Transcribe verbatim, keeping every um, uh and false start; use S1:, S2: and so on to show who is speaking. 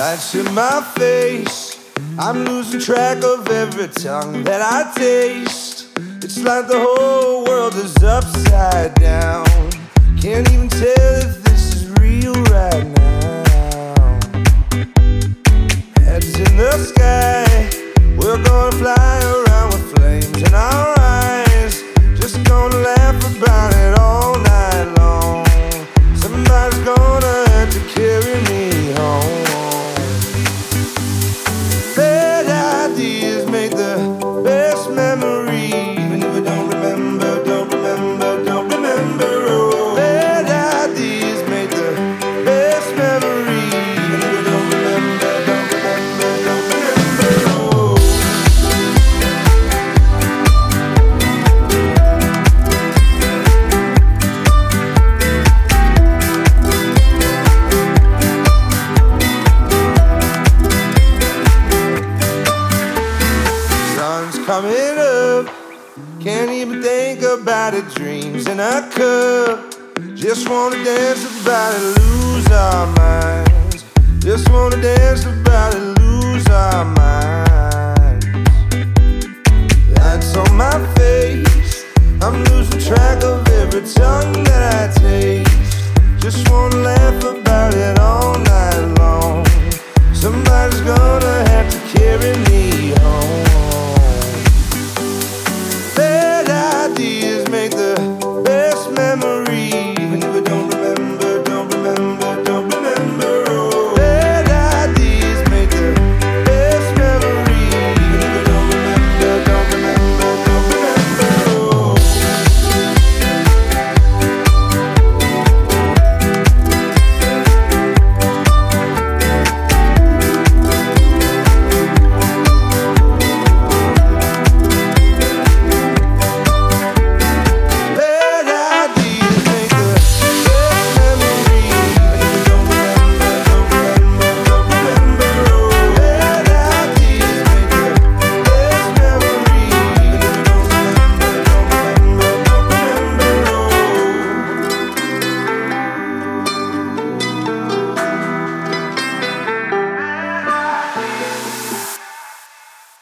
S1: Lights in my face, I'm losing track of every tongue that I taste. It's like the whole world is upside down. Can't even tell if this is real right now. Heads in the sky, we're gonna fly around with flames in our eyes. Just gonna laugh about it all night long. Somebody's gonna have to carry me home. Bad ideas make the best memories. Even if I don't remember, don't remember, don't remember. Oh, bad ideas make the best memories. Even if I don't remember, don't remember, don't remember. Oh. Sun's coming up, can't even think about it. Dreams in a cup, just wanna dance about it, lose our minds. Just wanna dance about it, lose our minds.